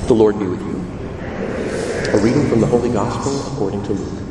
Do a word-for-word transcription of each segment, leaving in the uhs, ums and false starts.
The Lord be with you. A reading from the Holy Gospel according to Luke.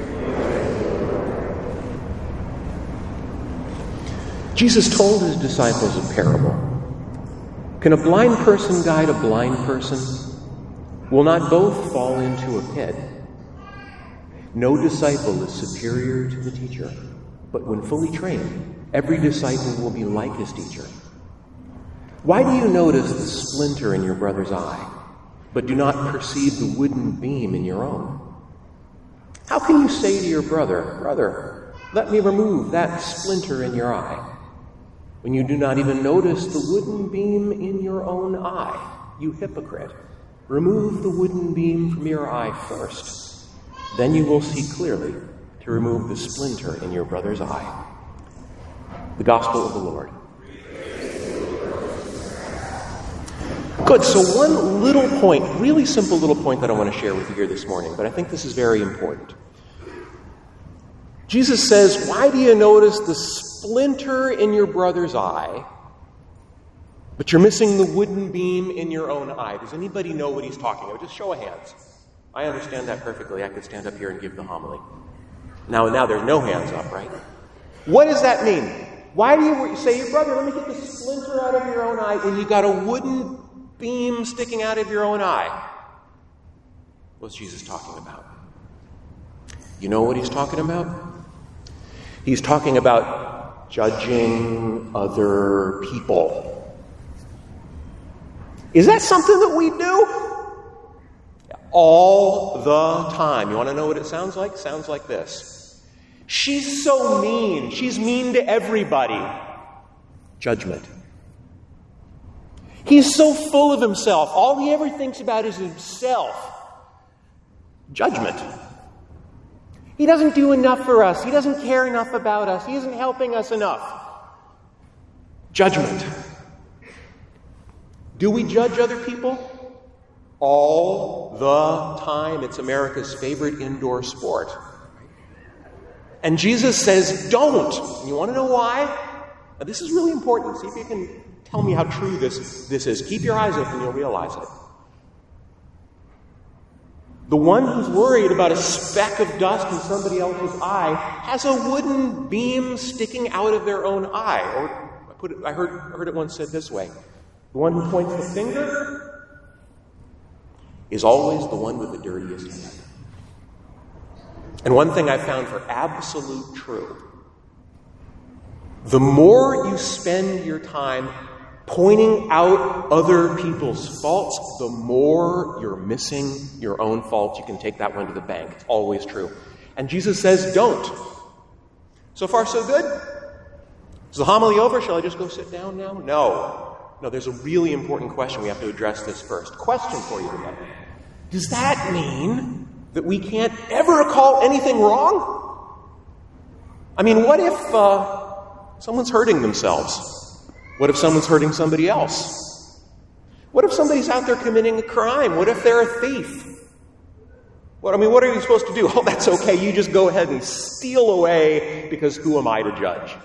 Jesus told his disciples a parable. Can a blind person guide a blind person? Will not both fall into a pit? No disciple is superior to the teacher, but when fully trained, every disciple will be like his teacher. Why do you notice the splinter in your brother's eye, but do not perceive the wooden beam in your own? How can you say to your brother, "Brother, let me remove that splinter in your eye," when you do not even notice the wooden beam in your own eye? You hypocrite. Remove the wooden beam from your eye first. Then you will see clearly to remove the splinter in your brother's eye. The Gospel of the Lord. Good, so one little point, really simple little point that I want to share with you here this morning, but I think this is very important. Jesus says, why do you notice the splinter in your brother's eye, but you're missing the wooden beam in your own eye? Does anybody know what he's talking about? Just show of hands. I understand that perfectly. I could stand up here and give the homily. Now, now there's no hands up, right? What does that mean? Why do you say, your brother, let me get the splinter out of your own eye when you got a wooden beam sticking out of your own eye? What's Jesus talking about? You know what he's talking about? He's talking about judging other people. Is that something that we do? All the time. You want to know what it sounds like? It sounds like this. She's so mean. She's mean to everybody. Judgment. He's so full of himself. All he ever thinks about is himself. Judgment. He doesn't do enough for us. He doesn't care enough about us. He isn't helping us enough. Judgment. Do we judge other people? All the time. It's America's favorite indoor sport. And Jesus says, don't. And you want to know why? Now, this is really important. See if you can tell me how true this, this is. Keep your eyes open, you'll realize it. The one who's worried about a speck of dust in somebody else's eye has a wooden beam sticking out of their own eye. Or I, put it, I heard, I heard it once said this way. The one who points the finger is always the one with the dirtiest hand. And one thing I found for absolute true, the more you spend your time pointing out other people's faults, the more you're missing your own faults. You can take that one to the bank. It's always true. And Jesus says, don't. So far, so good? Is the homily over? Shall I just go sit down now? No. No, there's a really important question. We have to address this first. Question for you today. Does that mean that we can't ever call anything wrong? I mean, what if uh, someone's hurting themselves? What if someone's hurting somebody else? What if somebody's out there committing a crime? What if they're a thief? What, I mean, what are you supposed to do? Oh, that's okay. You just go ahead and steal away because who am I to judge?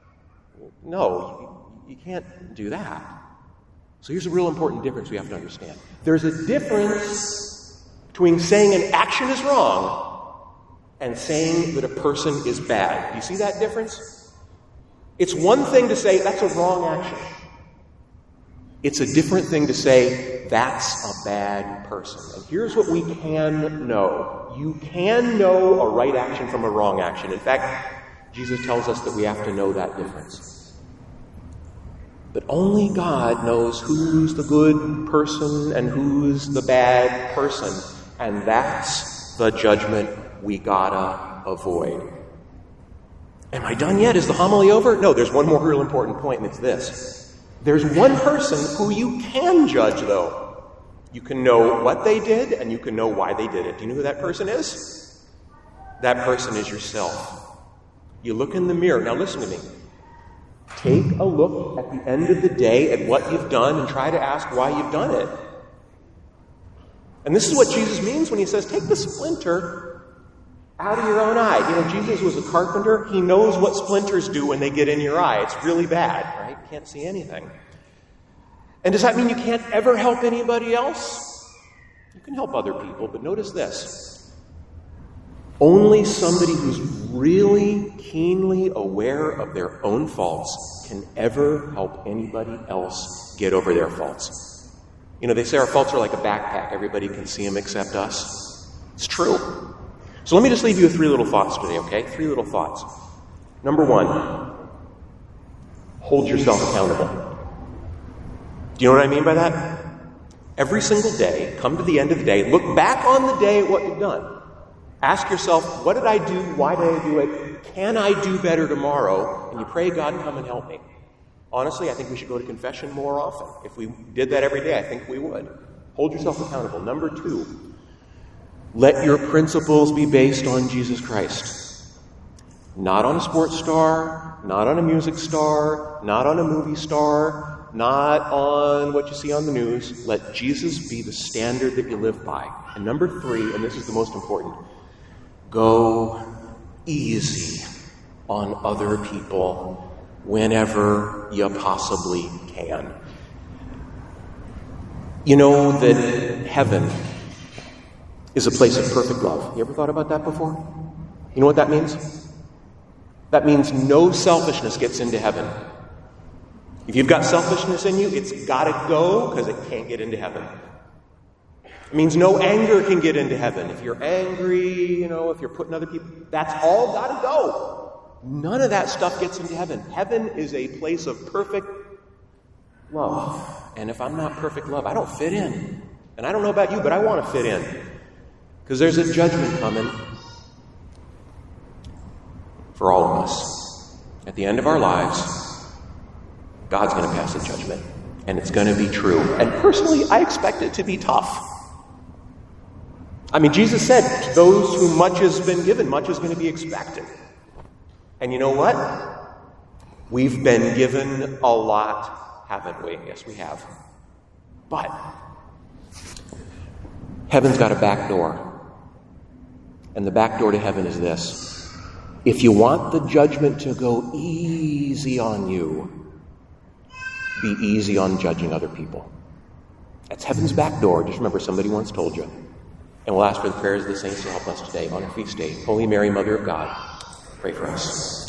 No, you, you can't do that. So here's a real important difference we have to understand. There's a difference between saying an action is wrong and saying that a person is bad. Do you see that difference? It's one thing to say, that's a wrong action. It's a different thing to say, that's a bad person. And here's what we can know. You can know a right action from a wrong action. In fact, Jesus tells us that we have to know that difference. But only God knows who's the good person and who's the bad person. And that's the judgment we gotta avoid. Am I done yet? Is the homily over? No, there's one more real important point, and it's this. There's one person who you can judge, though. You can know what they did, and you can know why they did it. Do you know who that person is? That person is yourself. You look in the mirror. Now listen to me. Take a look at the end of the day at what you've done and try to ask why you've done it. And this is what Jesus means when he says, take the splinter out of your own eye. You know, Jesus was a carpenter. He knows what splinters do when they get in your eye. It's really bad, right? You can't see anything. And does that mean you can't ever help anybody else? You can help other people, but notice this. Only somebody who's really keenly aware of their own faults can ever help anybody else get over their faults. You know, they say our faults are like a backpack. Everybody can see them except us. It's true. So let me just leave you with three little thoughts today, okay? Three little thoughts. Number one, hold yourself accountable. Do you know what I mean by that? Every single day, come to the end of the day, look back on the day at what you've done. Ask yourself, what did I do? Why did I do it? Can I do better tomorrow? And you pray, God, come and help me. Honestly, I think we should go to confession more often. If we did that every day, I think we would. Hold yourself accountable. Number two, let your principles be based on Jesus Christ. Not on a sports star, not on a music star, not on a movie star, not on what you see on the news. Let Jesus be the standard that you live by. And number three, and this is the most important, go easy on other people whenever you possibly can. You know that heaven is a place of perfect love. You ever thought about that before? You know what that means? That means no selfishness gets into heaven. If you've got selfishness in you, it's got to go because it can't get into heaven. It means no anger can get into heaven. If you're angry, you know, if you're putting other people, that's all got to go. None of that stuff gets into heaven. Heaven is a place of perfect love. And if I'm not perfect love, I don't fit in. And I don't know about you, but I want to fit in. Because there's a judgment coming for all of us. At the end of our lives, God's going to pass a judgment. And it's going to be true. And personally, I expect it to be tough. I mean, Jesus said, to those whom much has been given, much is going to be expected. And you know what? We've been given a lot, haven't we? Yes, we have. But heaven's got a back door. And the back door to heaven is this. If you want the judgment to go easy on you, be easy on judging other people. That's heaven's back door. Just remember, somebody once told you. And we'll ask for the prayers of the saints to help us today on our feast day. Holy Mary, Mother of God, pray for us.